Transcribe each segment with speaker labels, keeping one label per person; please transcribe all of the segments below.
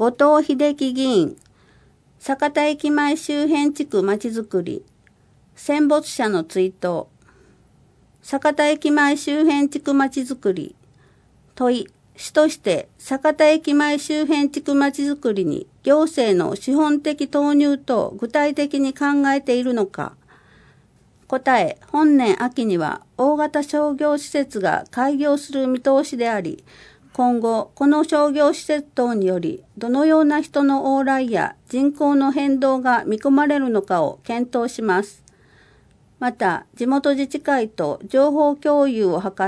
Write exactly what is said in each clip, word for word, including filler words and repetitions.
Speaker 1: 後藤秀樹議員、酒田駅前周辺地区まちづくり、戦没者の追悼、酒田駅前周辺地区まちづくり、問い、主として酒田駅前周辺地区まちづくりに行政の資本的投入等具体的に考えているのか。答え、本年秋には大型商業施設が開業する見通しであり、今後この商業施設等によりどのような人の往来や人口の変動が見込まれるのかを検討します。また、地元自治会と情報共有を図って、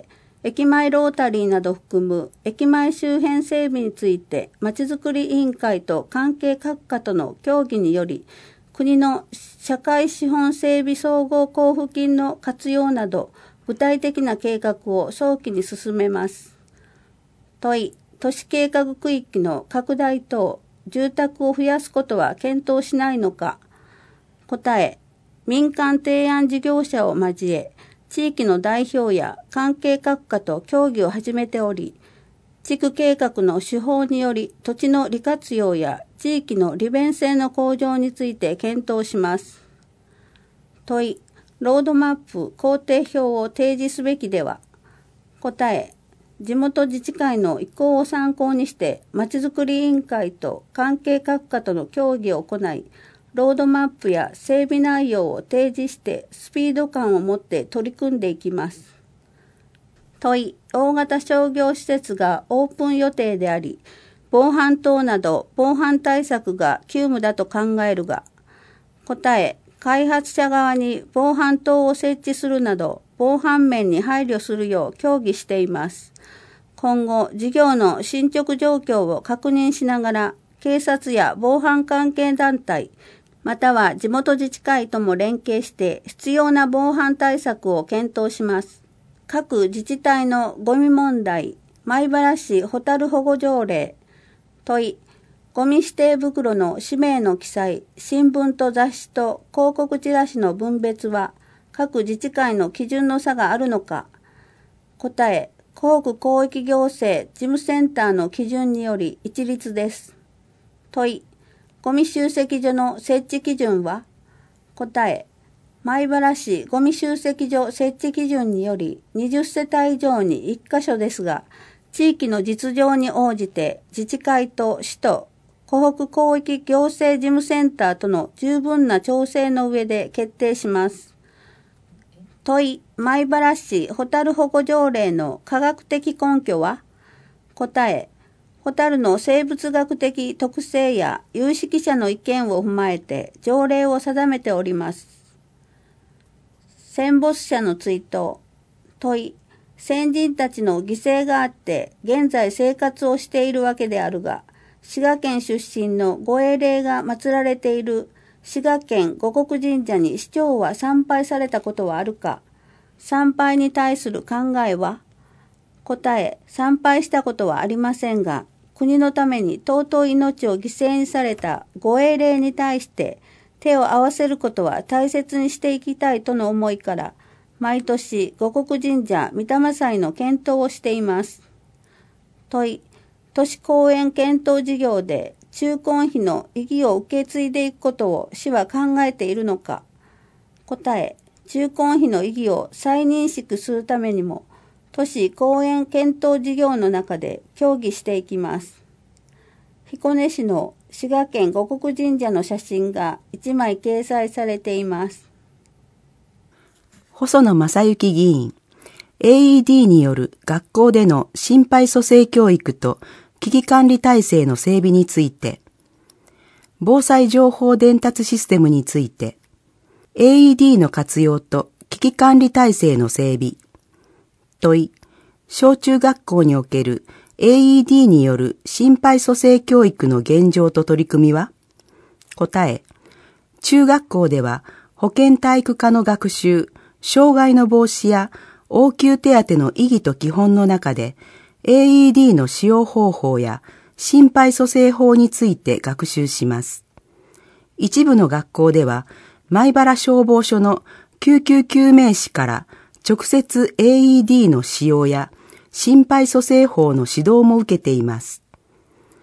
Speaker 1: 駅前ロータリーなど含む駅前周辺整備についてまちづくり委員会と関係各課との協議により、国の社会資本整備総合交付金の活用など具体的な計画を早期に進めます。問い、都市計画区域の拡大等、住宅を増やすことは検討しないのか。答え、民間提案事業者を交え、地域の代表や関係各課と協議を始めており、地区計画の手法により土地の利活用や地域の利便性の向上について検討します。問い、ロードマップ工程表を提示すべきでは。答え、地元自治会の意向を参考にしてまちづくり委員会と関係各課との協議を行い、ロードマップや整備内容を提示してスピード感を持って取り組んでいきます。問い、大型商業施設がオープン予定であり、防犯等など防犯対策が急務だと考えるが。答え、開発者側に防犯灯を設置するなど防犯面に配慮するよう協議しています。今後、事業の進捗状況を確認しながら、警察や防犯関係団体、または地元自治会とも連携して必要な防犯対策を検討します。各自治体のゴミ問題、米原市ホタル保護条例、問い、ゴミ指定袋の氏名の記載、新聞と雑誌と広告チラシの分別は各自治会の基準の差があるのか。答え、広区広域行政事務センターの基準により一律です。問い、ゴミ集積所の設置基準は。答え、米原市ゴミ集積所設置基準によりにじゅっせたい以上にいっかしょですが、地域の実情に応じて自治会と市と湖北広域行政事務センターとの十分な調整の上で決定します。問い、米原市ホタル保護条例の科学的根拠は。答え、ホタルの生物学的特性や有識者の意見を踏まえて条例を定めております。戦没者の追悼。問い、先人たちの犠牲があって現在生活をしているわけであるが、滋賀県出身のご英霊が祀られている滋賀県護国神社に市長は参拝されたことはあるか。参拝に対する考えは。答え、参拝したことはありませんが、国のために尊い命を犠牲にされたご英霊に対して手を合わせることは大切にしていきたいとの思いから、毎年護国神社御霊祭の検討をしています。問い、都市公園検討事業で中根碑の意義を受け継いでいくことを市は考えているのか。答え、中根碑の意義を再認識するためにも、都市公園検討事業の中で協議していきます。彦根市の滋賀県護国神社の写真がいちまい掲載されています。
Speaker 2: 細野正幸議員、エーイーディー による学校での心肺蘇生教育と危機管理体制の整備について、防災情報伝達システムについて、エーイーディー の活用と危機管理体制の整備。問い、小中学校における エーイーディー による心肺蘇生教育の現状と取り組みは。答え、中学校では保健体育科の学習、障害の防止や応急手当の意義と基本の中で エーイーディー の使用方法や心肺蘇生法について学習します。一部の学校では米原消防署の救急救命士から直接 エーイーディー の使用や心肺蘇生法の指導も受けています。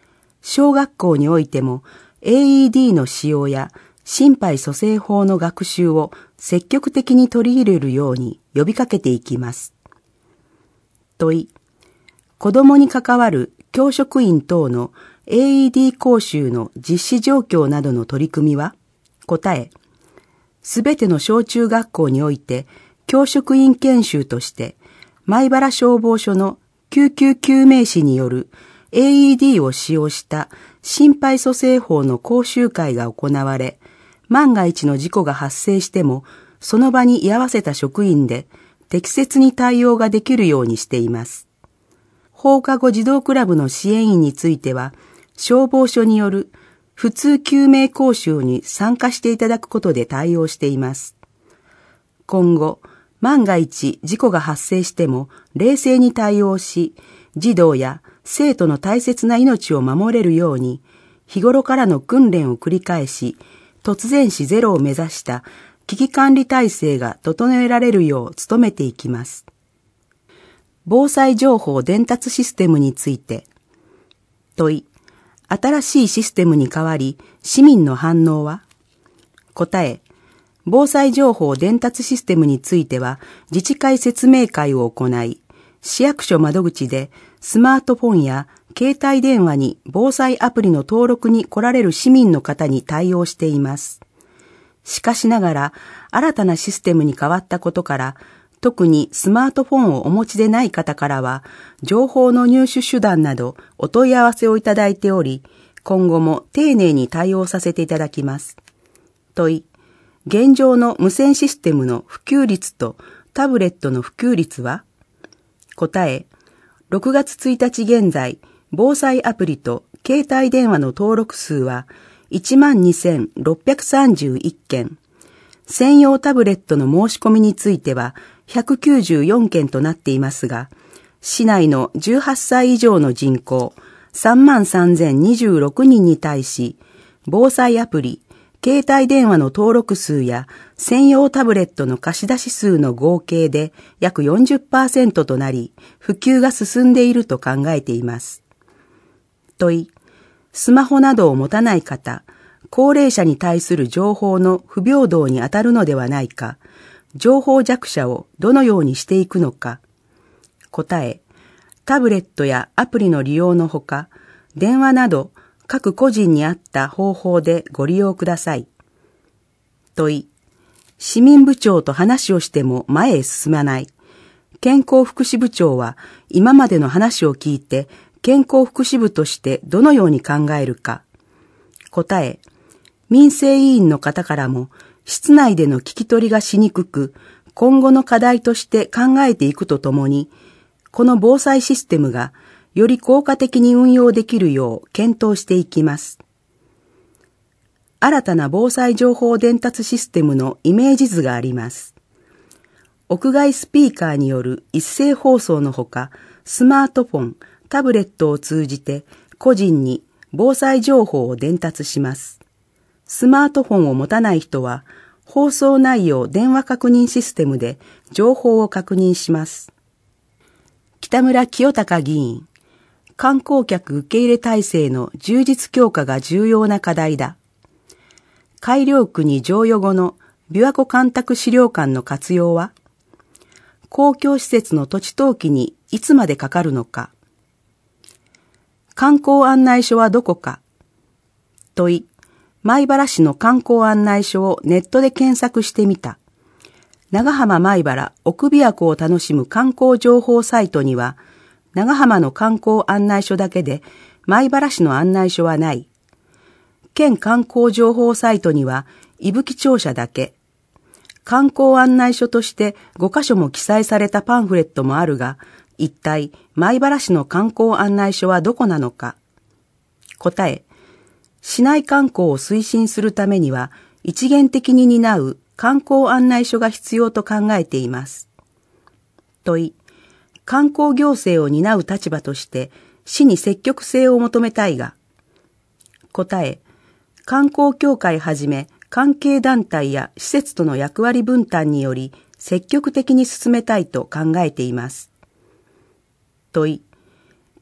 Speaker 2: 小学校においても エーイーディー の使用や心肺蘇生法の学習を積極的に取り入れるように呼びかけていきます。問い、子どもに関わる教職員等の エーイーディー 講習の実施状況などの取り組みは、答え、すべての小中学校において教職員研修として米原消防署の救急救命士による エーイーディー を使用した心肺蘇生法の講習会が行われ、万が一の事故が発生してもその場に居合わせた職員で適切に対応ができるようにしています。放課後児童クラブの支援員については、消防署による普通救命講習に参加していただくことで対応しています。今後、万が一事故が発生しても冷静に対応し、児童や生徒の大切な命を守れるように、日頃からの訓練を繰り返し、突然死ゼロを目指した危機管理体制が整えられるよう努めていきます。防災情報伝達システムについて、問い、新しいシステムに代わり市民の反応は？答え、防災情報伝達システムについては自治会説明会を行い、市役所窓口でスマートフォンや携帯電話に防災アプリの登録に来られる市民の方に対応しています。しかしながら新たなシステムに変わったことから、特にスマートフォンをお持ちでない方からは、情報の入手手段などお問い合わせをいただいており、今後も丁寧に対応させていただきます。問い、現状の無線システムの普及率とタブレットの普及率は？答え、ろくがつついたち現在、防災アプリと携帯電話の登録数はいちまんにせんろっぴゃくさんじゅういっけん、専用タブレットの申し込みについてはひゃくきゅうじゅうよんけんとなっていますが、市内のじゅうはっさい以上の人口さんまんさんぜんにじゅうろくにんに対し、防災アプリ、携帯電話の登録数や専用タブレットの貸し出し数の合計で約 よんじゅっパーセント となり、普及が進んでいると考えています。問い、スマホなどを持たない方、高齢者に対する情報の不平等に当たるのではないか、情報弱者をどのようにしていくのか。答え、タブレットやアプリの利用のほか、電話など各個人に合った方法でご利用ください。問い、市民部長と話をしても前へ進まない。健康福祉部長は今までの話を聞いて健康福祉部としてどのように考えるか。答え、民生委員の方からも室内での聞き取りがしにくく、今後の課題として考えていくとともに、この防災システムがより効果的に運用できるよう検討していきます。新たな防災情報伝達システムのイメージ図があります。屋外スピーカーによる一斉放送のほか、スマートフォン、タブレットを通じて個人に防災情報を伝達します。スマートフォンを持たない人は、放送内容電話確認システムで情報を確認します。北村清隆議員、観光客受け入れ体制の充実強化が重要な課題だ。改良区に譲与後の琵琶湖干拓資料館の活用は？公共施設の土地登記にいつまでかかるのか。観光案内所はどこか。問い、米原市の観光案内所をネットで検索してみた。長浜米原奥琵琶湖を楽しむ観光情報サイトには、長浜の観光案内所だけで米原市の案内所はない。県観光情報サイトには伊吹庁舎だけ。観光案内所としてごかしょも記載されたパンフレットもあるが、一体米原市の観光案内所はどこなのか。答え、市内観光を推進するためには一元的に担う観光案内所が必要と考えています。問い、観光行政を担う立場として市に積極性を求めたいが。答え、観光協会はじめ関係団体や施設との役割分担により積極的に進めたいと考えています。問い、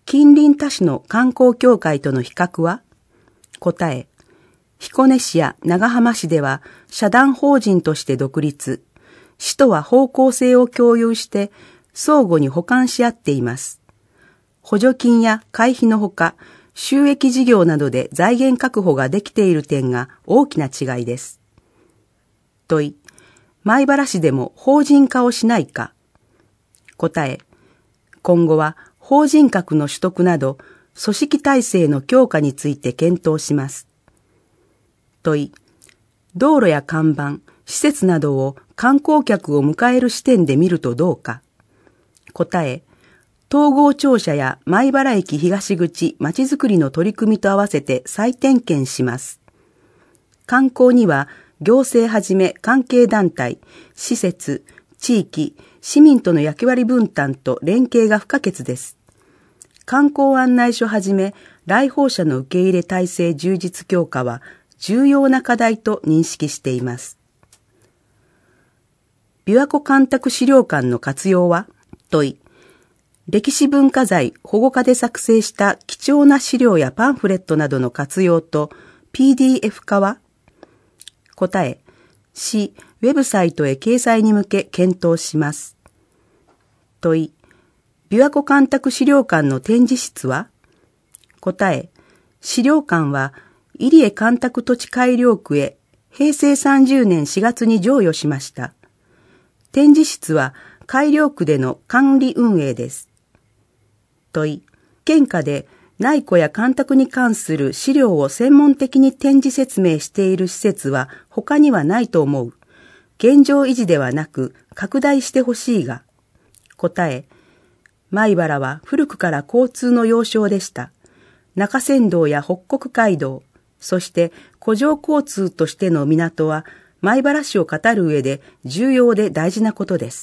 Speaker 2: 近隣他市の観光協会との比較は？答え、彦根市や長浜市では社団法人として独立、市とは方向性を共有して相互に補完し合っています。補助金や会費のほか、収益事業などで財源確保ができている点が大きな違いです。問い、米原市でも法人化をしないか？答え、今後は法人格の取得など組織体制の強化について検討します。問い、道路や看板、施設などを観光客を迎える視点で見るとどうか？答え、統合庁舎や米原駅東口まちづくりの取り組みと合わせて再点検します。観光には行政はじめ関係団体、施設、地域、市民との役割分担と連携が不可欠です。観光案内所はじめ来訪者の受け入れ体制充実強化は重要な課題と認識しています。琵琶湖干拓資料館の活用は？問い、歴史文化財保護課で作成した貴重な資料やパンフレットなどの活用と ピーディーエフ 化は？答え、市ウェブサイトへ掲載に向け検討します。問い、琵琶湖干拓資料館の展示室は？答え、資料館は入江干拓土地改良区へへいせいさんじゅうねんしがつに譲与しました。展示室は改良区での管理運営です。問い、県下で内湖や干拓に関する資料を専門的に展示説明している施設は他にはないと思う。現状維持ではなく拡大してほしいが。答え、米原は古くから交通の要衝でした。中山道や北国街道、そして湖上交通としての港は米原市を語る上で重要で大事なことです。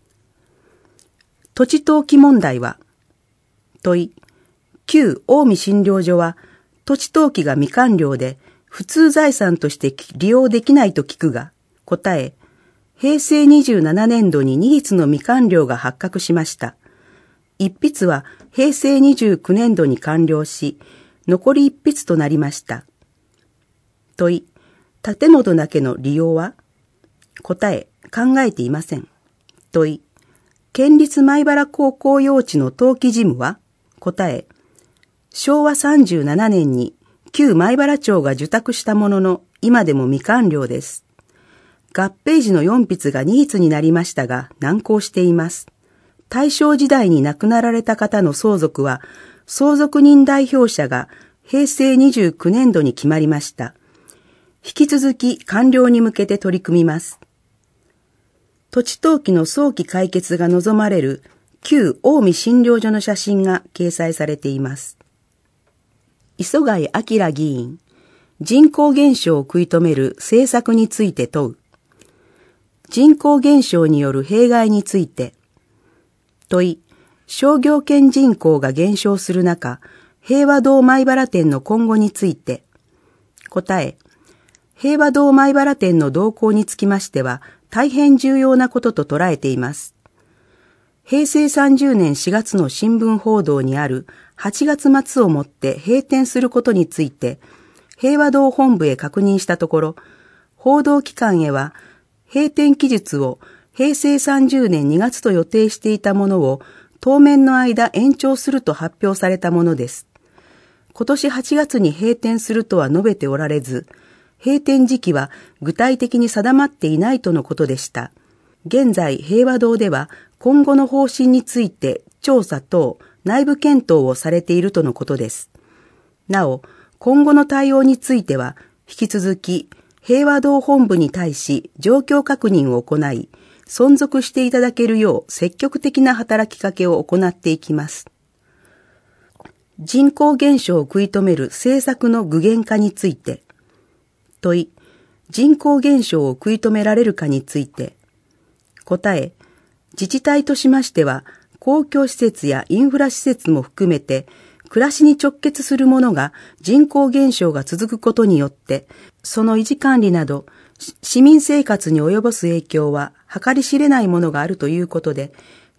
Speaker 2: 土地登記問題は？問い、旧近江診療所は土地登記が未完了で普通財産として利用できないと聞くが、答え、へいせいにじゅうななねんどにに筆の未完了が発覚しました。いち筆はへいせいにじゅうきゅうねんどに完了し、残りいち筆となりました。問い、建物だけの利用は？答え、考えていません。問い、県立米原高校用地の登記事務は？答え、しょうわさんじゅうななねんに旧米原町が受託したものの、今でも未完了です。合併時のよん筆がに筆になりましたが、難航しています。大正時代に亡くなられた方の相続は、相続人代表者がへいせいにじゅうきゅうねんどに決まりました。引き続き完了に向けて取り組みます。土地登記の早期解決が望まれる旧近江診療所の写真が掲載されています。磯貝明議員、人口減少を食い止める政策について問う。人口減少による弊害について。問い、商業圏人口が減少する中、平和堂米原店の今後について。答え、平和堂米原店の動向につきましては、大変重要なことと捉えています。へいせいさんじゅうねんしがつの新聞報道にあるはちがつ末をもって閉店することについて、平和堂本部へ確認したところ、報道機関へは閉店期日をへいせいさんじゅうねんにがつと予定していたものを当面の間延長すると発表されたものです。今年はちがつに閉店するとは述べておられず、閉店時期は具体的に定まっていないとのことでした。現在、平和堂では今後の方針について調査等内部検討をされているとのことです。なお、今後の対応については、引き続き平和堂本部に対し状況確認を行い、存続していただけるよう積極的な働きかけを行っていきます。人口減少を食い止める政策の具現化について。問い、人口減少を食い止められるかについて。答え、自治体としましては、公共施設やインフラ施設も含めて、暮らしに直結するものが人口減少が続くことによって、その維持管理など、市民生活に及ぼす影響は計り知れないものがあるということで、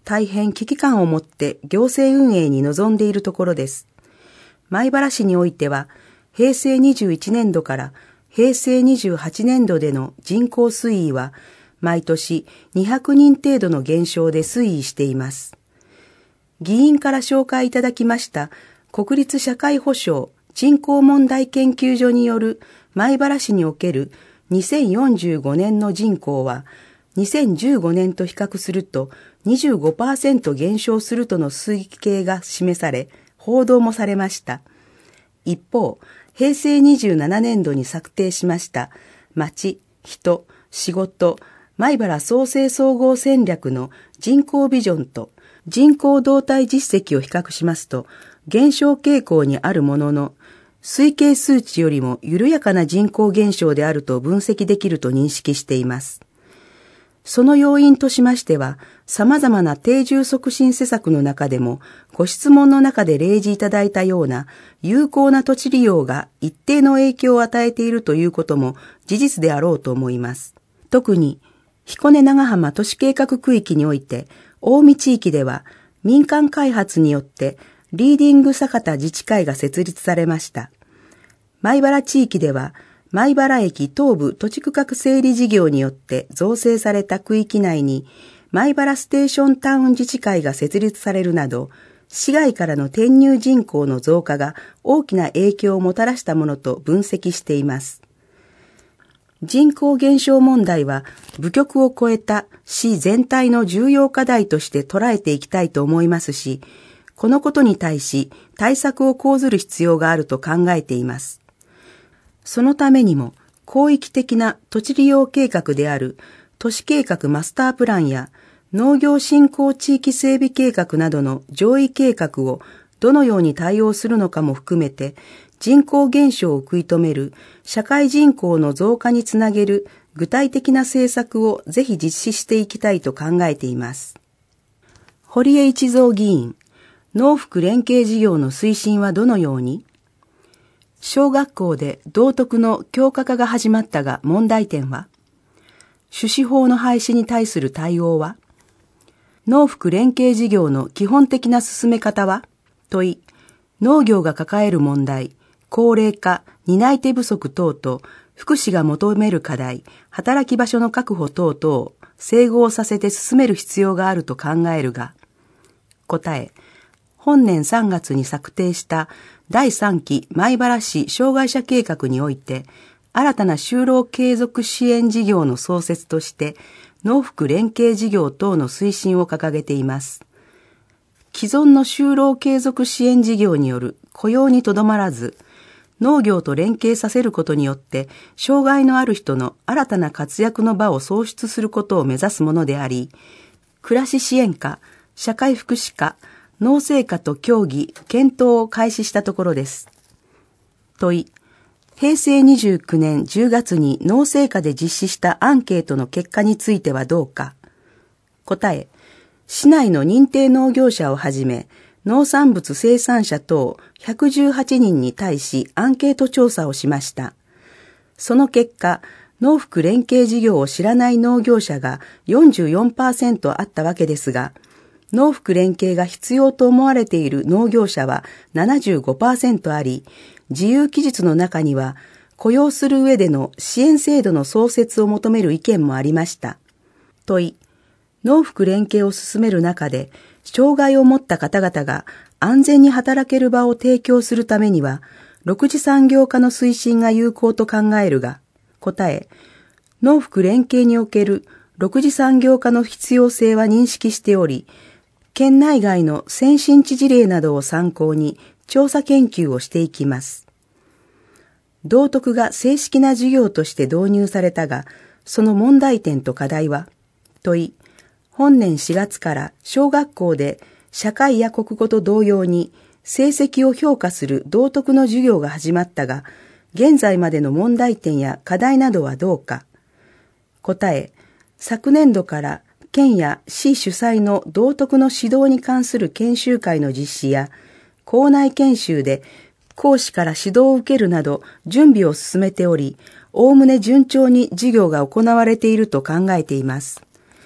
Speaker 2: 大変危機感を持って行政運営に臨んでいるところです。米原市においては、へいせいにじゅういちねんどからへいせいにじゅうはちねんどでの人口推移は、毎年にひゃくにん程度の減少で推移しています。議員から紹介いただきました国立社会保障人口問題研究所による米原市におけるにせんよんじゅうごねんの人口は、にせんじゅうごねんと比較すると にじゅうごパーセント 減少するとの推計が示され、報道もされました。一方、へいせいにじゅうななねんどに策定しました町、人、仕事、米原創生総合戦略の人口ビジョンと人口動態実績を比較しますと、減少傾向にあるものの、推計数値よりも緩やかな人口減少であると分析できると認識しています。その要因としましては、様々な定住促進施策の中でも、ご質問の中で例示いただいたような有効な土地利用が一定の影響を与えているということも事実であろうと思います。特に、彦根長浜都市計画区域において、近江地域では民間開発によってリーディング酒田自治会が設立されました。米原地域では、米原駅東部土地区画整理事業によって造成された区域内に米原ステーションタウン自治会が設立されるなど、市外からの転入人口の増加が大きな影響をもたらしたものと分析しています。人口減少問題は部局を超えた市全体の重要課題として捉えていきたいと思いますし、このことに対し対策を講ずる必要があると考えています。そのためにも広域的な土地利用計画である都市計画マスタープランや農業振興地域整備計画などの上位計画をどのように対応するのかも含めて、人口減少を食い止める社会人口の増加につなげる具体的な政策をぜひ実施していきたいと考えています。堀江一三議員、農福連携事業の推進はどのように？小学校で道徳の教科化が始まったが問題点は？種子法の廃止に対する対応は？農福連携事業の基本的な進め方は？問い、農業が抱える問題、高齢化、担い手不足等々、福祉が求める課題、働き場所の確保等々を整合させて進める必要があると考えるが、答え、本年さんがつに策定しただいさんき米原市障害者計画において、新たな就労継続支援事業の創設として、農福連携事業等の推進を掲げています。既存の就労継続支援事業による雇用にとどまらず、農業と連携させることによって、障害のある人の新たな活躍の場を創出することを目指すものであり、暮らし支援課、社会福祉課、農政課と協議、検討を開始したところです。問い、へいせいにじゅうきゅうねんじゅうがつに農政課で実施したアンケートの結果についてはどうか。答え、市内の認定農業者をはじめ、農産物生産者等ひゃくじゅうはちにんに対しアンケート調査をしました。その結果、農福連携事業を知らない農業者が よんじゅうよんパーセント あったわけですが、農福連携が必要と思われている農業者は ななじゅうごパーセント あり、自由記述の中には雇用する上での支援制度の創設を求める意見もありました。問い、農福連携を進める中で、障害を持った方々が安全に働ける場を提供するためには、ろく次産業化の推進が有効と考えるが、答え、農福連携におけるろく次産業化の必要性は認識しており、県内外の先進地事例などを参考に調査研究をしていきます。道徳が正式な授業として導入されたが、その問題点と課題は？問い、本年しがつから小学校で社会や国語と同様に成績を評価する道徳の授業が始まったが、現在までの問題点や課題などはどうか。答え、昨年度から県や市主催の道徳の指導に関する研修会の実施や、校内研修で講師から指導を受けるなど準備を進めており、おおむね順調に授業が行われていると考えています。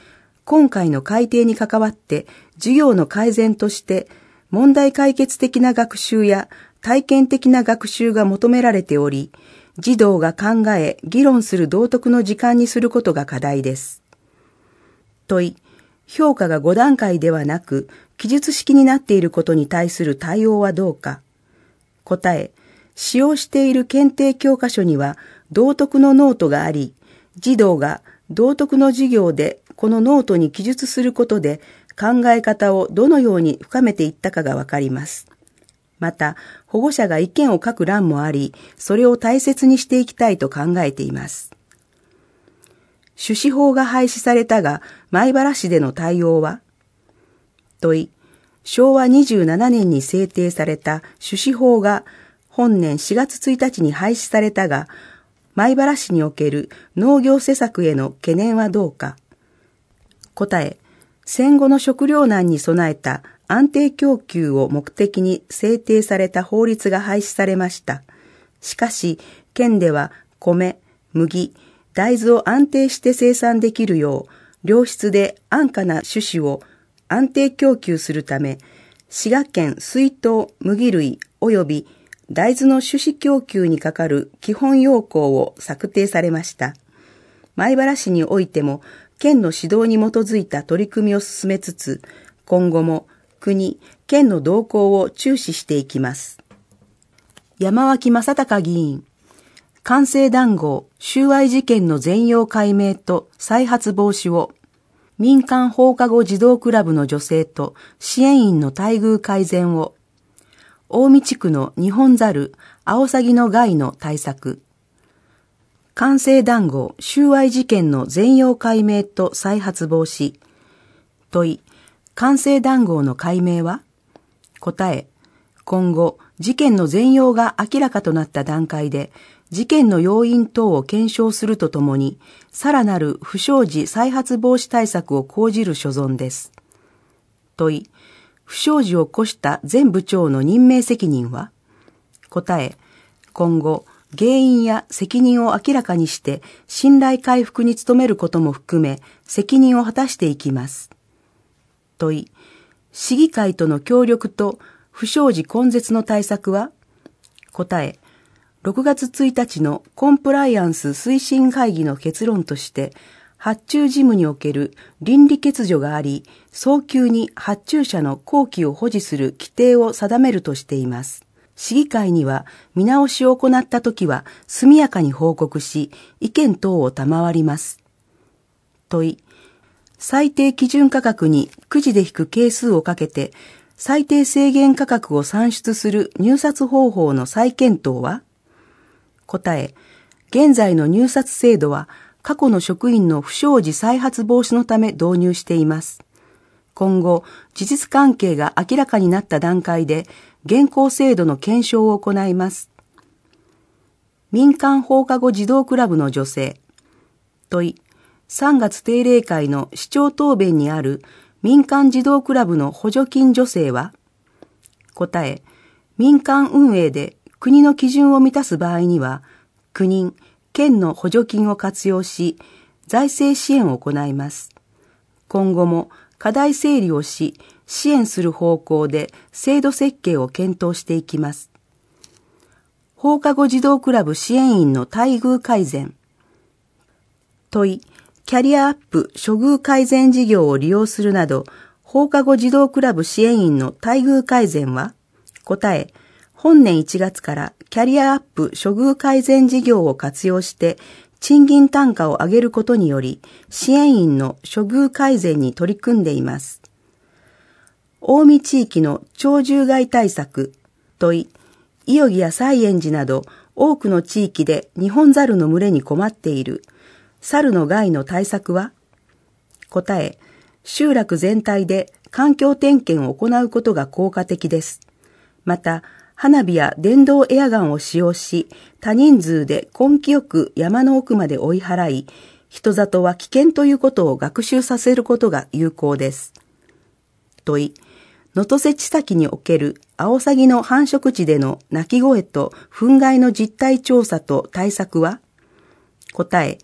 Speaker 2: 今回の改定に関わって授業の改善として問題解決的な学習や体験的な学習が求められており、児童が考え、議論する道徳の時間にすることが課題です。問い、評価がご段階ではなく、記述式になっていることに対する対応はどうか。答え、使用している検定教科書には道徳のノートがあり、児童が道徳の授業でこのノートに記述することで考え方をどのように深めていったかがわかります。また、保護者が意見を書く欄もあり、それを大切にしていきたいと考えています。種子法が廃止されたが、米原市での対応は？問い、しょうわにじゅうななねんに制定された種子法が本年しがつついたちに廃止されたが、米原市における農業施策への懸念はどうか。答え、戦後の食糧難に備えた安定供給を目的に制定された法律が廃止されました。しかし、県では米、麦、大豆を安定して生産できるよう、良質で安価な種子を安定供給するため、滋賀県水稲麦類及び大豆の種子供給にかかる基本要項を策定されました。米原市においても、県の指導に基づいた取り組みを進めつつ、今後も国、県の動向を注視していきます。山脇正隆議員、官製談合、収賄事件の全容解明と再発防止を、民間放課後児童クラブの女性と支援員の待遇改善を、近江地区のニホンザル、アオサギの害の対策、官製談合、収賄事件の全容解明と再発防止。問い、官製談合の解明は？答え、今後、事件の全容が明らかとなった段階で、事件の要因等を検証するとともに、さらなる不祥事再発防止対策を講じる所存です。問い、不祥事を起こした前部長の任命責任は？答え、今後、原因や責任を明らかにして信頼回復に努めることも含め責任を果たしていきます。問い、市議会との協力と不祥事根絶の対策は？答え、ろくがつついたちのコンプライアンス推進会議の結論として、発注事務における倫理欠如があり、早急に発注者の綱紀を保持する規定を定めるとしています。市議会には見直しを行ったときは速やかに報告し、意見等を賜ります。問い、最低基準価格にくじで引く係数をかけて、最低制限価格を算出する入札方法の再検討は？答え、現在の入札制度は過去の職員の不祥事再発防止のため導入しています。今後、事実関係が明らかになった段階で、現行制度の検証を行います。民間放課後児童クラブの女性。問い、さんがつ定例会の市長答弁にある民間児童クラブの補助金助成は？答え、民間運営で国の基準を満たす場合には、国、県の補助金を活用し、財政支援を行います。今後も課題整理をし、支援する方向で制度設計を検討していきます。放課後児童クラブ支援員の待遇改善。問い、キャリアアップ処遇改善事業を利用するなど、放課後児童クラブ支援員の待遇改善は？答え、本年いちがつからキャリアアップ処遇改善事業を活用して、賃金単価を上げることにより、支援員の処遇改善に取り組んでいます。近江地域の鳥獣害対策。問い、伊予木や西園寺など多くの地域でニホンザルの群れに困っている。猿の害の対策は？答え、集落全体で環境点検を行うことが効果的です。また、花火や電動エアガンを使用し、多人数で根気よく山の奥まで追い払い、人里は危険ということを学習させることが有効です。問い、能登瀬地先におけるアオサギの繁殖地での鳴き声と憤慨の実態調査と対策は？答え、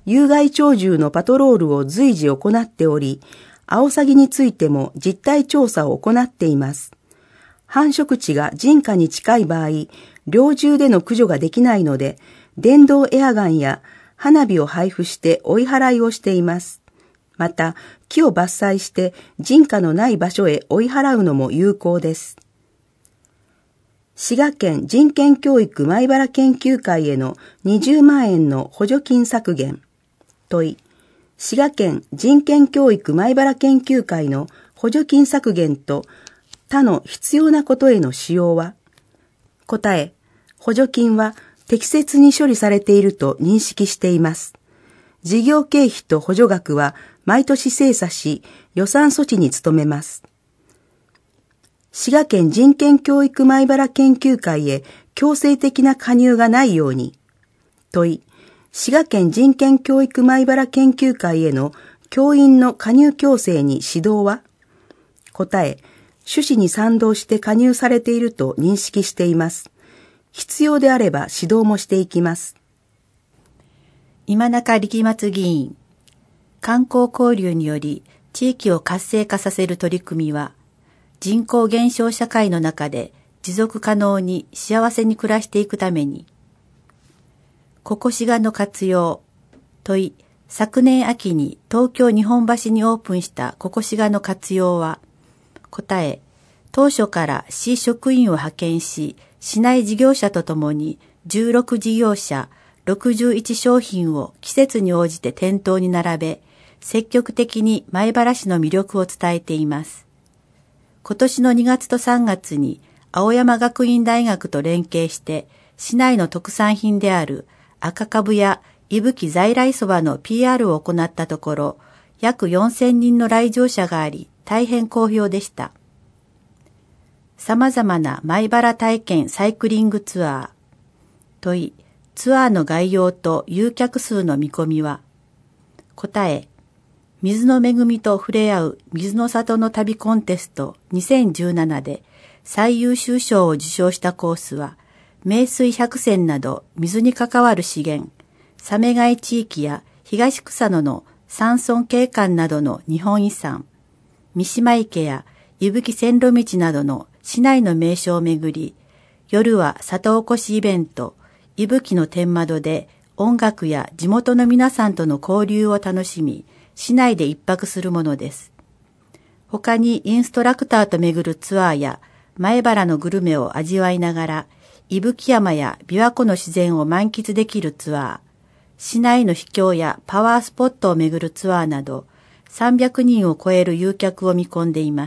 Speaker 2: 有害鳥獣のパトロールを随時行っており、アオサギについても実態調査を行っています。繁殖地が人家に近い場合、猟銃での駆除ができないので、電動エアガンや花火を配布して追い払いをしています。また、木を伐採して人家のない場所へ追い払うのも有効です。滋賀県人権教育米原研究会へのにじゅうまんえんの補助金削減。問い、滋賀県人権教育米原研究会の補助金削減と他の必要なことへの使用は？答え、補助金は適切に処理されていると認識しています。事業経費と補助額は毎年精査し、予算措置に努めます。滋賀県人権教育米原研究会へ強制的な加入がないように。問い、滋賀県人権教育米原研究会への教員の加入強制に指導は？答え、趣旨に賛同して加入されていると認識しています。必要であれば指導もしていきます。
Speaker 3: 今中力松議員、観光交流により地域を活性化させる取り組みは、人口減少社会の中で持続可能に幸せに暮らしていくために、ここ滋賀の活用。問い、昨年秋に東京日本橋にオープンしたここ滋賀の活用は？答え、当初から市職員を派遣し、市内事業者とともにじゅうろく事業者、ろくじゅういち商品を季節に応じて店頭に並べ、積極的に米原市の魅力を伝えています。今年のにがつとさんがつに青山学院大学と連携して市内の特産品である赤かぶや伊吹在来そばの ピーアール を行ったところ、約よんせんにんの来場者があり、大変好評でした。様々な米原体験サイクリングツアー。問い、ツアーの概要と誘客数の見込みは？答え、水の恵みと触れ合う水の里の旅コンテストにせんじゅうななで最優秀賞を受賞したコースは、名水百選など水に関わる資源、サメガイ地域や東草野の山村景観などの日本遺産、三島池や伊吹線路道などの市内の名所を巡り、夜は里おこしイベント、伊吹の天窓で音楽や地元の皆さんとの交流を楽しみ、市内で一泊するものです。他にインストラクターと巡るツアーや米原のグルメを味わいながら、伊吹山や琵琶湖の自然を満喫できるツアー、市内の秘境やパワースポットを巡るツアーなど、さんびゃくにんを超える誘客を見込んでいます。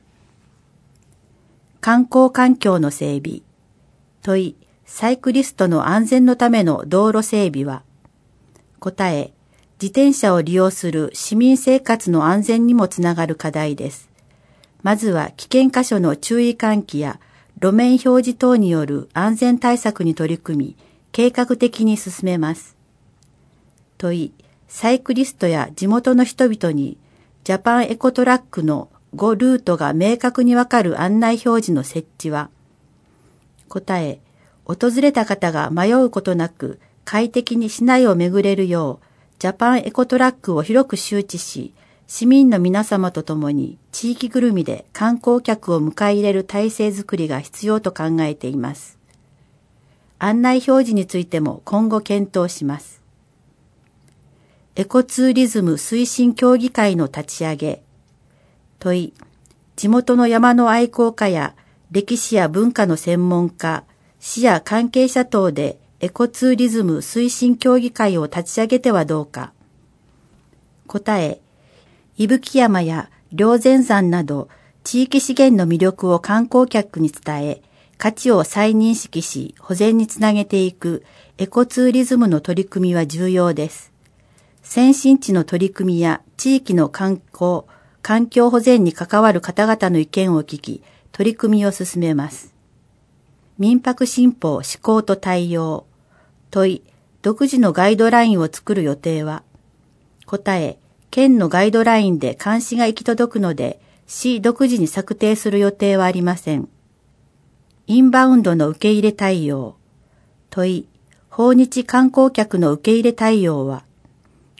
Speaker 3: 観光環境の整備。問い、サイクリストの安全のための道路整備は？答え、自転車を利用する市民生活の安全にもつながる課題です。まずは危険箇所の注意喚起や路面表示等による安全対策に取り組み、計画的に進めます。問い、サイクリストや地元の人々にジャパンエコトラックのごルートが明確にわかる案内表示の設置は？答え、訪れた方が迷うことなく快適に市内を巡れるよう、ジャパンエコトラックを広く周知し、市民の皆様と共に地域ぐるみで観光客を迎え入れる体制づくりが必要と考えています。案内表示についても今後検討します。エコツーリズム推進協議会の立ち上げ。問い、地元の山の愛好家や歴史や文化の専門家、市や関係者等でエコツーリズム推進協議会を立ち上げてはどうか。答え、伊吹山や霊山山など地域資源の魅力を観光客に伝え、価値を再認識し保全につなげていくエコツーリズムの取り組みは重要です。先進地の取り組みや地域の観光、環境保全に関わる方々の意見を聞き、取り組みを進めます。民泊新法施行と対応。問い、独自のガイドラインを作る予定は？答え、県のガイドラインで監視が行き届くので、市独自に策定する予定はありません。インバウンドの受け入れ対応。問い、訪日観光客の受け入れ対応は？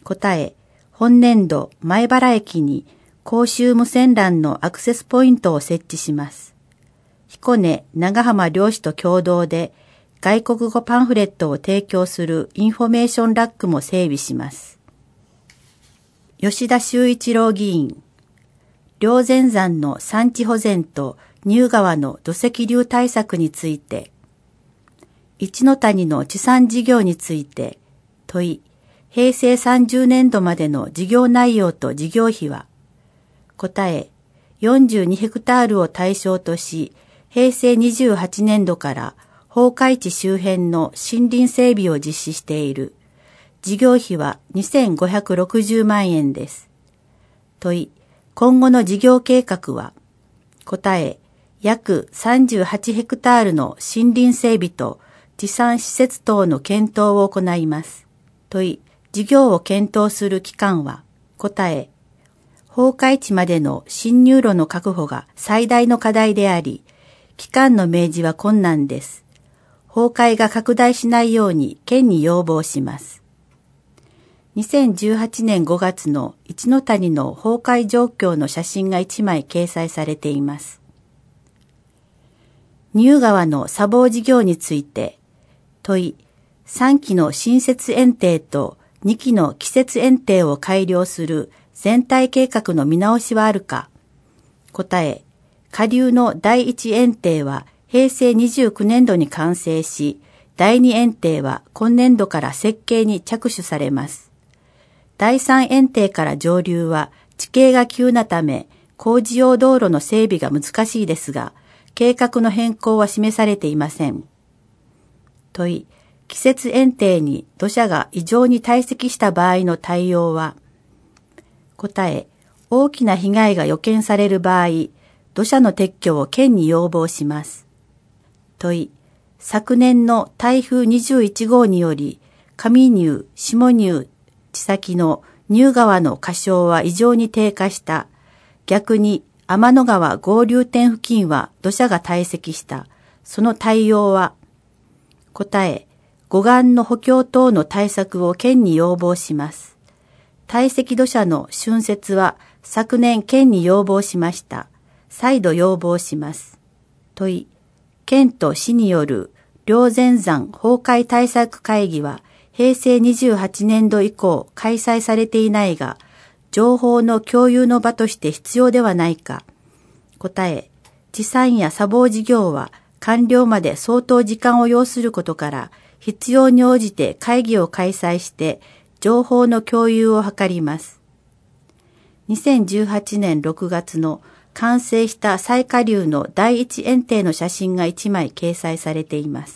Speaker 3: 答え、本年度前原駅に公衆無線 ラン のアクセスポイントを設置します。彦根長浜両市と共同で外国語パンフレットを提供するインフォメーションラックも整備します。吉田修一郎議員、霊仙山の山地保全と乳川の土石流対策について、一ノ谷の地産事業について問い、平成さんじゅうねんどまでの事業内容と事業費は、答え、よんじゅうにヘクタールを対象とし、平成にじゅうはちねんどから崩壊地周辺の森林整備を実施している。事業費はにせんごひゃくろくじゅうまんえんです。問い、今後の事業計画は、答え、約さんじゅうはちヘクタールの森林整備と地産施設等の検討を行います。問い、事業を検討する期間は、答え、崩壊地までの進入路の確保が最大の課題であり、期間の明示は困難です。崩壊が拡大しないように県に要望します。にせんじゅうはちねんごがつの一ノ谷の崩壊状況の写真がいちまい掲載されています。乳川の砂防事業について、問い、さんきの新設園庭とにきの季節園庭を改良する全体計画の見直しはあるか。答え、下流のだいいち園庭は平成にじゅうきゅうねんどに完成し、だいに園庭は今年度から設計に着手されます。だいさん園庭から上流は地形が急なため工事用道路の整備が難しいですが、計画の変更は示されていません。問い、季節園庭に土砂が異常に堆積した場合の対応は、答え、大きな被害が予見される場合、土砂の撤去を県に要望します。問い、昨年の台風にじゅういちごうにより、上乳、下乳、地先の乳川の河床は異常に低下した。逆に天の川合流点付近は土砂が堆積した。その対応は、答え、護岸の補強等の対策を県に要望します。堆積土砂の浚渫は昨年県に要望しました。再度要望します。問い、県と市による霊仙山崩壊対策会議は平成にじゅうはちねんど以降開催されていないが、情報の共有の場として必要ではないか。答え、地産や砂防事業は完了まで相当時間を要することから、必要に応じて会議を開催して情報の共有を図ります。にせんじゅうはちねんろくがつの完成した最下流のだいいち園庭の写真がいちまい掲載されています。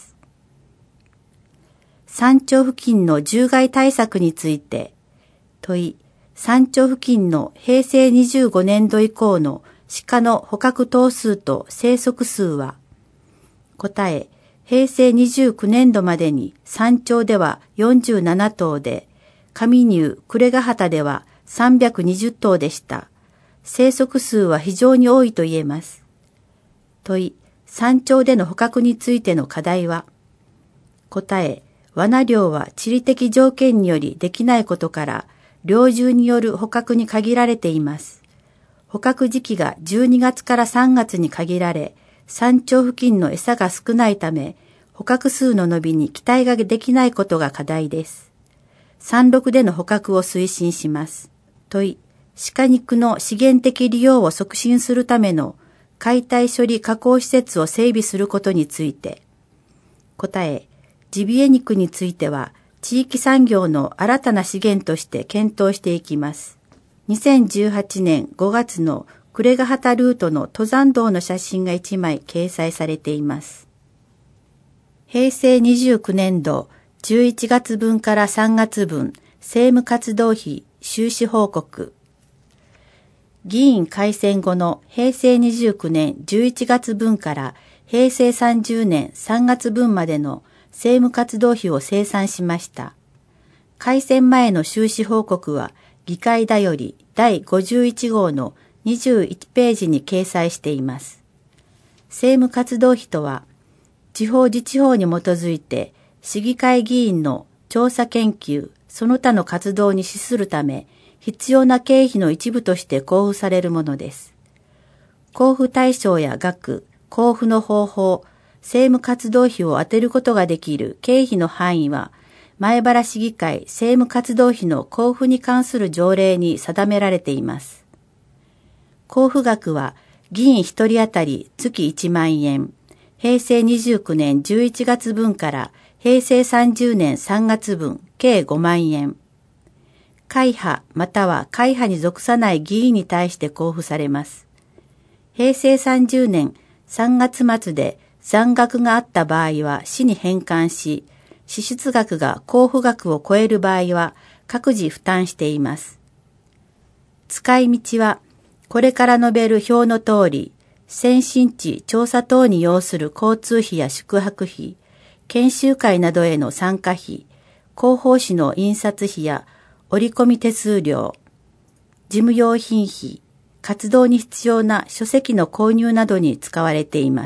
Speaker 3: 山頂付近の獣害対策について、問い、山頂付近の平成にじゅうごねんど以降の鹿の捕獲頭数と生息数は、答え、平成にじゅうきゅうねんどまでに山頂ではよんじゅうななとうで、上乳、呉ヶ畑ではさんびゃくにじゅっとうでした。生息数は非常に多いと言えます。問い、山頂での捕獲についての課題は、答え、罠猟は地理的条件によりできないことから、猟銃による捕獲に限られています。捕獲時期がじゅうにがつからさんがつに限られ、山頂付近の餌が少ないため、捕獲数の伸びに期待ができないことが課題です。山麓での捕獲を推進します。問い、鹿肉の資源的利用を促進するための解体処理加工施設を整備することについて、答え、ジビエ肉については地域産業の新たな資源として検討していきます。にせんじゅうはちねんごがつの呉ヶ畑ルートの登山道の写真がいちまい掲載されています。平成にじゅうきゅうねんどじゅういちがつぶんからさんがつぶん政務活動費収支報告。議員改選後の平成にじゅうきゅうねんじゅういちがつぶんから平成さんじゅうねんさんがつぶんまでの政務活動費を精算しました。改選前の収支報告は議会だよりだいごじゅういちごうのにじゅういちページに掲載しています。政務活動費とは、地方自治法に基づいて市議会議員の調査研究、 その他の活動に資するため、必要な経費の一部として交付されるものです。交付対象や額、交付の方法、政務活動費を充てることができる経費の範囲は、前原市議会政務活動費の交付に関する条例に定められています。交付額は議員一人当たり月いちまんえん、へいせいにじゅうきゅうねんじゅういちがつぶんからへいせいさんじゅうねんさんがつぶん計ごまんえん。会派または会派に属さない議員に対して交付されます。へいせいさんじゅうねんさんがつまつで残額があった場合は市に返還し、支出額が交付額を超える場合は各自負担しています。使い道は、これから述べる表の通り、先進地調査等に要する交通費や宿泊費、研修会などへの参加費、広報誌の印刷費や折り込み手数料、事務用品費、活動に必要な書籍の購入などに使われています。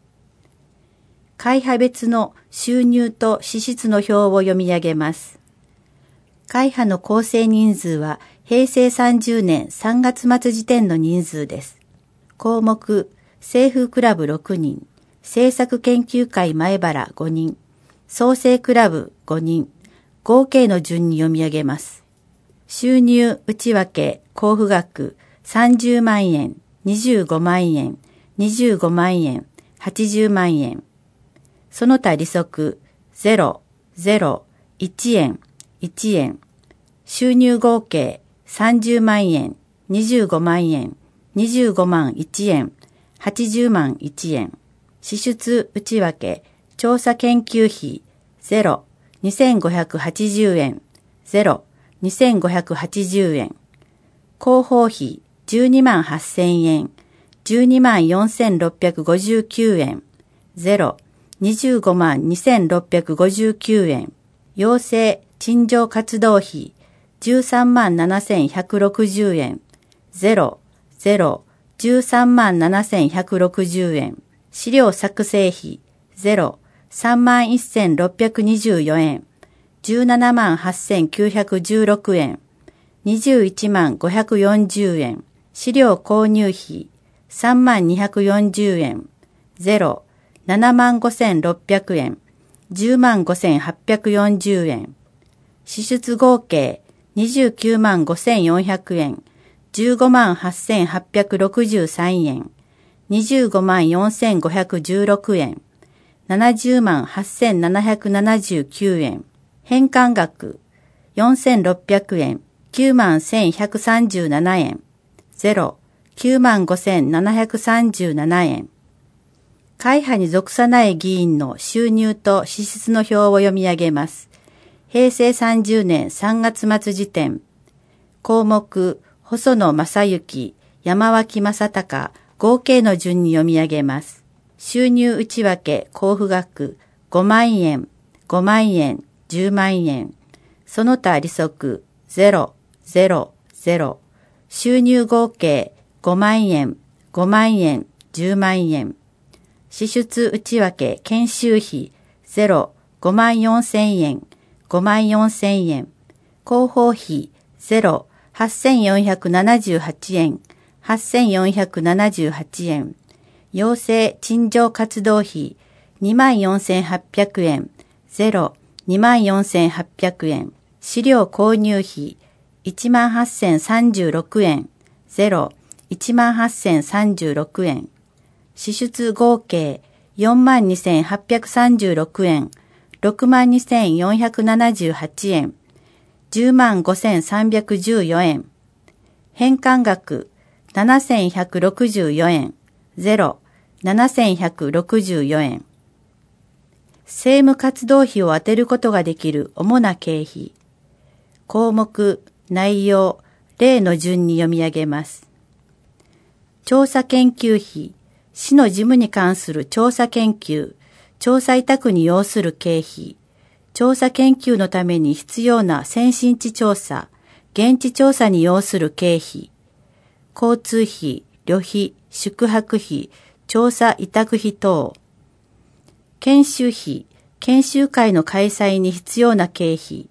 Speaker 3: 会派別の収入と支出の表を読み上げます。会派の構成人数はへいせいさんじゅうねんさんがつまつ時点の人数です。項目、清風クラブろくにん、政策研究会前原ごにん、創生クラブごにん、合計の順に読み上げます。収入内訳交付額さんじゅうまんえん、にじゅうごまんえん、にじゅうごまんえん、はちじゅうまんえん。その他利息ゼロ、ゼロ、いちえん、いちえん。収入合計さんじゅうまんえん、にじゅうごまんえん、にじゅうごまんいちえん、はちじゅうまんいちえん。支出内訳調査研究費ゼロ、にせんごひゃくはちじゅうえん、ゼロ、にせんごひゃくはちじゅうえん。広報費じゅうにまんはっせんえん、じゅうにまんよんせんろっぴゃくごじゅうきゅうえん、ゼロ、にじゅうごまんにせんろっぴゃくごじゅうきゅうえん。養成陳情活動費じゅうさんまんななせんひゃくろくじゅうえん、ゼロ、ゼロ、じゅうさんまんななせんひゃくろくじゅうえん。資料作成費ゼロ、さんまんせんろっぴゃくにじゅうよえん、じゅうななまんはっせんきゅうひゃくじゅうろくえん、にじゅういちまんごひゃくよんじゅうえん。資料購入費さんまんにひゃくよんじゅうえん、ゼロ、ななまんごせんろっぴゃくえん、じゅうまんごせんはっぴゃくよんじゅうえん。支出合計にじゅうきゅうまんごせんよんひゃくえん、じゅうごまんはっせんはっぴゃくろくじゅうさんえん、にじゅうごまんよんせんごひゃくじゅうろくえん、ななじゅうまんはっせんななひゃくななじゅうきゅうえん。返還額よんせんろっぴゃくえん、きゅうまんせんひゃくさんじゅうななえん、ゼロ、きゅうまんごせんななひゃくさんじゅうななえん。会派に属さない議員の収入と支出の表を読み上げます。へいせいさんじゅうねんさんがつまつ時点。項目、細野正幸、山脇正隆、合計の順に読み上げます。収入内訳交付額ごまんえん、ごまんえん、じゅうまんえん。その他利息ゼロ、ゼロ、ゼロ。収入合計ごまんえん、ごまんえん、じゅうまんえん。支出内訳研修費ゼロ、ごまんよんせんえん、ごまんよんせんえん。広報費ゼロ、はっせんよんひゃくななじゅうはちえん、はっせんよんひゃくななじゅうはちえん。養成陳情活動費にまんよんせんはっぴゃくえん、ゼロ、にまんよんせんはっぴゃくえん。資料購入費いちまんはっせんさんじゅうろくえん、ゼロ、いちまんはっせんさんじゅうろくえん。支出合計よんまんにせんはっぴゃくさんじゅうろくえん、ろくまんにせんよんひゃくななじゅうはちえん、じゅうまんごせんさんびゃくじゅうよえん。返還額ななせんひゃくろくじゅうよえん、ゼロ、ななせんひゃくろくじゅうよえん。政務活動費を充てることができる主な経費。項目、内容、例の順に読み上げます。調査研究費、市の事務に関する調査研究、調査委託に要する経費、調査研究のために必要な先進地調査、現地調査に要する経費、交通費、旅費、宿泊費、調査委託費等、研修費、研修会の開催に必要な経費、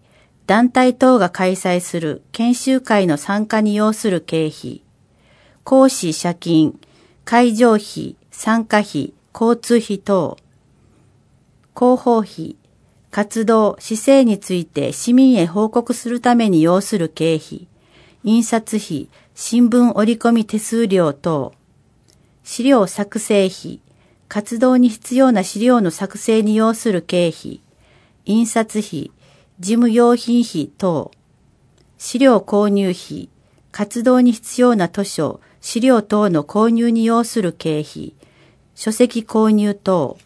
Speaker 3: 団体等が開催する研修会の参加に要する経費、講師社金、会場費、参加費、交通費等、広報費、活動、市政について市民へ報告するために要する経費、印刷費、新聞折り込み手数料等、資料作成費、活動に必要な資料の作成に要する経費、印刷費、事務用品費等、資料購入費、活動に必要な図書、資料等の購入に要する経費、書籍購入等、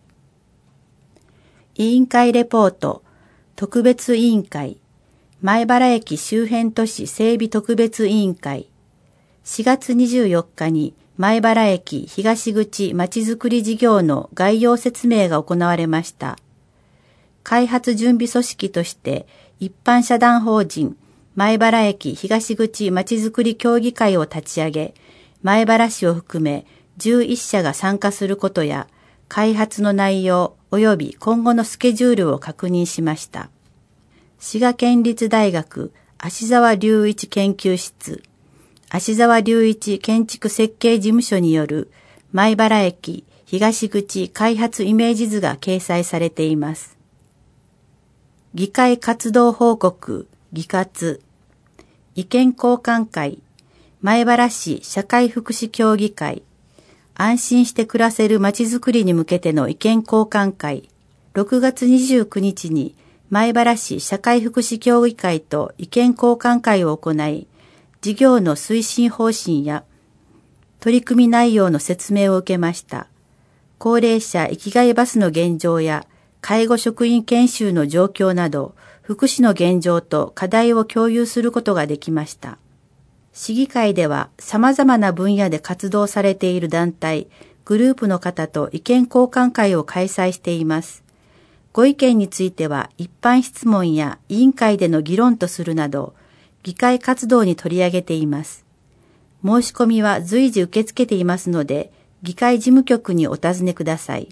Speaker 3: 委員会レポート、特別委員会、前原駅周辺都市整備特別委員会、しがつにじゅうよっかに前原駅東口まちづくり事業の概要説明が行われました。開発準備組織として一般社団法人前原駅東口まちづくり協議会を立ち上げ、前原市を含めじゅういっしゃが参加することや、開発の内容及び今後のスケジュールを確認しました。滋賀県立大学芦沢隆一研究室、芦沢隆一建築設計事務所による前原駅東口開発イメージ図が掲載されています。議会活動報告、議活、意見交換会、前原市社会福祉協議会、安心して暮らせるまちづくりに向けての意見交換会、ろくがつにじゅうくにちに前原市社会福祉協議会と意見交換会を行い、事業の推進方針や取り組み内容の説明を受けました。高齢者生きがいバスの現状や介護職員研修の状況など、福祉の現状と課題を共有することができました。市議会では様々な分野で活動されている団体、グループの方と意見交換会を開催しています。ご意見については一般質問や委員会での議論とするなど、議会活動に取り上げています。申し込みは随時受け付けていますので、議会事務局にお尋ねください。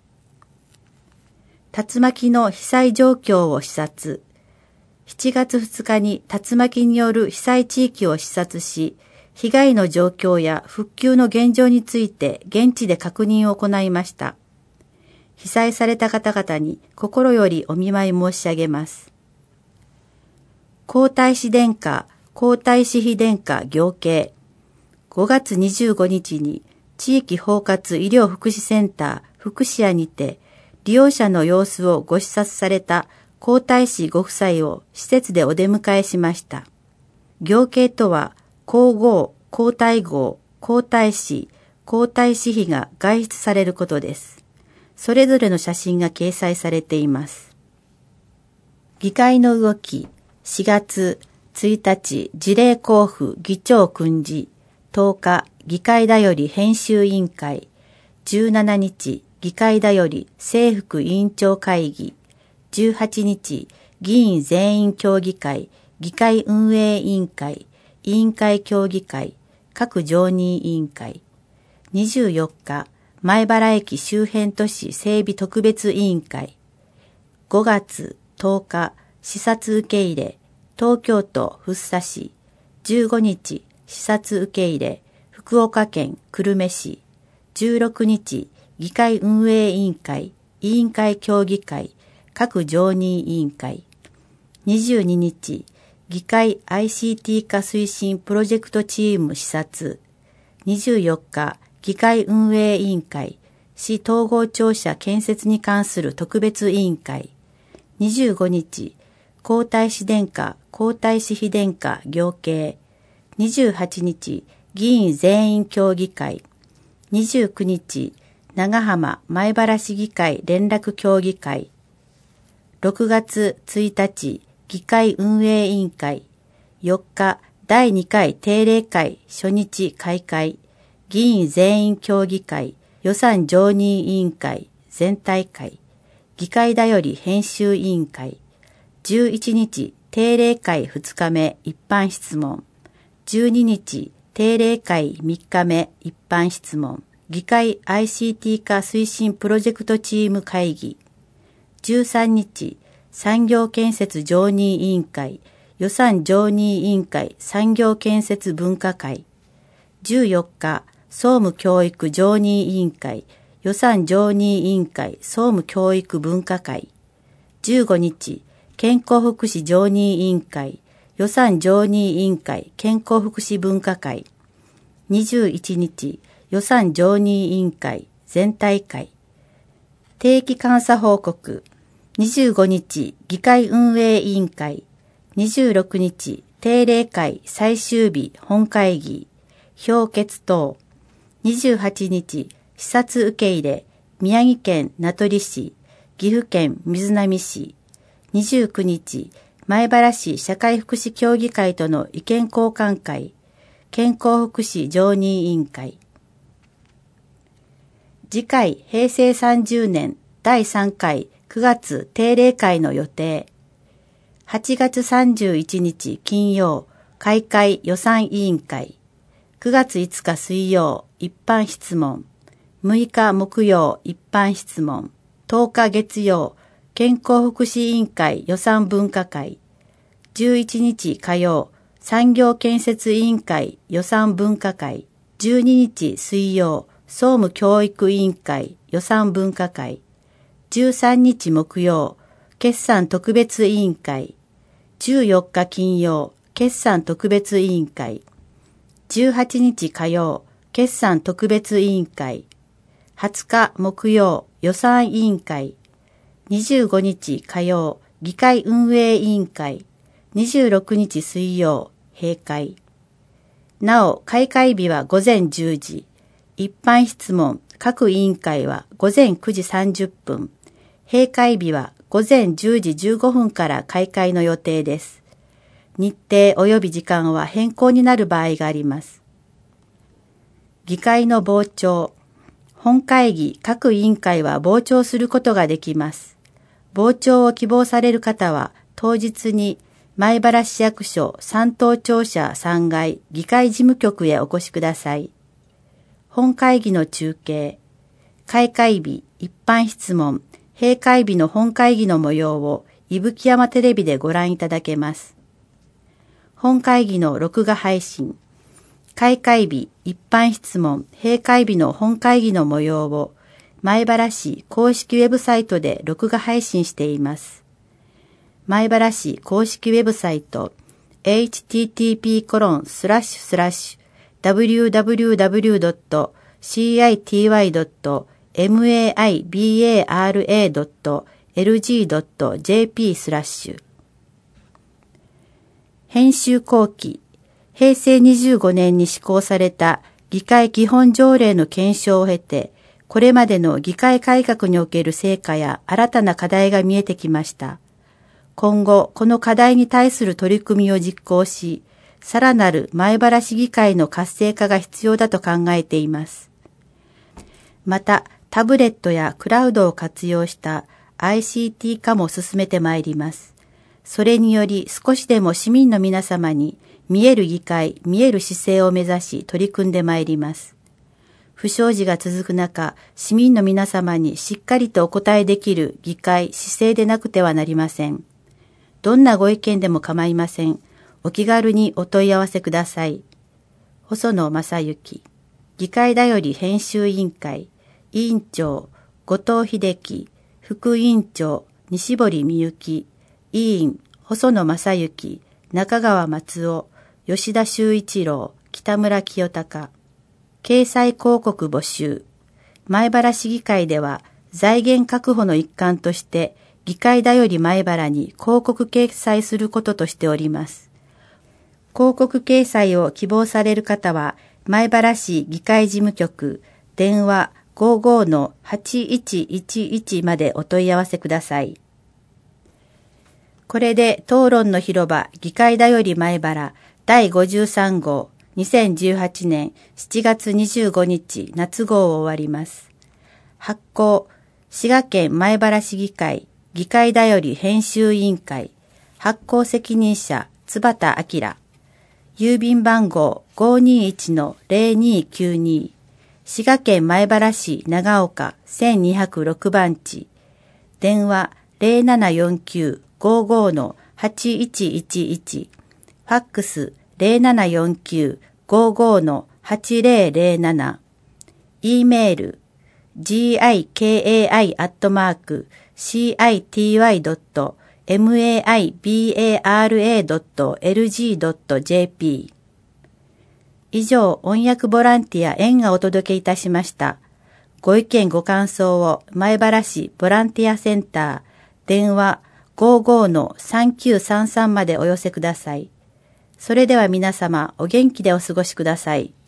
Speaker 3: 竜巻の被災状況を視察。しちがつふつかに竜巻による被災地域を視察し、被害の状況や復旧の現状について現地で確認を行いました。被災された方々に心よりお見舞い申し上げます。皇太子殿下、皇太子妃殿下行啓。ごがつにじゅうごにちに地域包括医療福祉センター福祉屋にて利用者の様子をご視察された皇太子ご夫妻を施設でお出迎えしました。行啓とは皇后、皇太后、皇太子、皇太子妃が外出されることです。それぞれの写真が掲載されています。議会の動き、しがつついたち辞令交付議長訓示、とおか議会だより編集委員会、じゅうしちにち議会だより政副委員長会議、じゅうはちにち議員全員協議会、議会運営委員会、委員会協議会、各常任委員会、にじゅうよっか前原駅周辺都市整備特別委員会、ごがつとおか視察受け入れ、東京都福生市、じゅうごにち視察受け入れ、福岡県久留米市、じゅうろくにち議会運営委員会、委員会協議会、各常任委員会、にじゅうににち議会 アイシーティー 化推進プロジェクトチーム視察、にじゅうよっか議会運営委員会、市統合庁舎建設に関する特別委員会、にじゅうごにち皇太子殿下、皇太子妃殿下行啓、にじゅうはちにち議員全員協議会、にじゅうくにち長浜前原市議会連絡協議会、ろくがつついたち議会運営委員会、よっかだいにかい定例会初日開会、議員全員協議会、予算常任委員会全体会、議会だより編集委員会、じゅういちにち定例会ふつかめ一般質問、じゅうににち定例会みっかめ一般質問、議会 アイシーティー 化推進プロジェクトチーム会議、じゅうさんにち産業建設常任委員会、予算常任委員会産業建設分科会。じゅうよっか、総務教育常任委員会、予算常任委員会総務教育分科会。じゅうごにち、健康福祉常任委員会、予算常任委員会健康福祉分科会。にじゅういちにち、予算常任委員会全体会。定期監査報告。にじゅうごにち、議会運営委員会。にじゅうろくにち、定例会最終日本会議。評決等。にじゅうはちにち、視察受け入れ、宮城県名取市、岐阜県瑞浪市。にじゅうくにち、前原市社会福祉協議会との意見交換会。健康福祉常任委員会。次回、へいせいさんじゅうねんだいさんかいくがつ定例会の予定。はちがつさんじゅういちにち金曜、開会予算委員会。くがついつか水曜、一般質問。むいか木曜、一般質問。とおか月曜、健康福祉委員会予算分科会。じゅういちにち火曜、産業建設委員会予算分科会。じゅうににち水曜、総務教育委員会予算分科会。じゅうさんにち木曜、決算特別委員会。じゅうよっか金曜、決算特別委員会。じゅうはちにち火曜、決算特別委員会。はつか木曜、予算委員会。にじゅうごにち火曜、議会運営委員会。にじゅうろくにち水曜、閉会。なお、開会日はごぜんじゅうじ。一般質問、各委員会はごぜんくじさんじゅっぷん。閉会日はごぜんじゅうじじゅうごふんから開会の予定です。日程及び時間は変更になる場合があります。議会の傍聴。本会議各委員会は傍聴することができます。傍聴を希望される方は当日に前原市役所三等庁舎さんがい議会事務局へお越しください。本会議の中継。開会日、一般質問、閉会日の本会議の模様を伊吹山テレビでご覧いただけます。本会議の録画配信。開会日、一般質問、閉会日の本会議の模様を前原市公式ウェブサイトで録画配信しています。前原市公式ウェブサイト エイチティーティーピーコロンスラッシュスラッシュダブリューダブリューダブリュードットシーアイティーワイドットマイバラドットエルジードットジェーピー スラッシュ。編集後期、へいせいにじゅうごねんに施行された議会基本条例の検証を経て、これまでの議会改革における成果や新たな課題が見えてきました。今後、この課題に対する取り組みを実行し、さらなる前原市議会の活性化が必要だと考えています。また、タブレットやクラウドを活用した アイシーティー 化も進めてまいります。それにより少しでも市民の皆様に見える議会、見える市政を目指し取り組んでまいります。不祥事が続く中、市民の皆様にしっかりとお答えできる議会、市政でなくてはなりません。どんなご意見でも構いません。お気軽にお問い合わせください。細野正幸、議会だより編集委員会、委員長、後藤秀樹、副委員長、西堀美幸、委員、細野正幸、中川松尾、吉田修一郎、北村清隆。掲載広告募集。前原市議会では財源確保の一環として議会だより前原に広告掲載することとしております。広告掲載を希望される方は前原市議会事務局電話 ごじゅうごのはちいちいちいち までお問い合わせください。これで討論の広場議会だより前原だいごじゅうさんごうにせんじゅうはちねんしちがつにじゅうごにち夏号を終わります。発行、滋賀県前原市議会議会だより編集委員会発行責任者津畑明。郵便番号 ごーにーいちのゼロにーきゅうに。滋賀県前原市長岡せんにひゃくろくばんち。電話ゼロななよんきゅう ごーごー のはちいちいちいち、ファックスゼロななよんきゅう ごーごー のはちゼロゼロなな、e メール ギカイ アットマーク シーアイティーワイ ドット マイバー ドット エルジー ドット ジェーピー。 以上、音訳ボランティア縁がお届けいたしました。ご意見ご感想を前原市ボランティアセンター電話 ごーごー のさんきゅうさんさん までお寄せください。それでは皆様お元気でお過ごしください。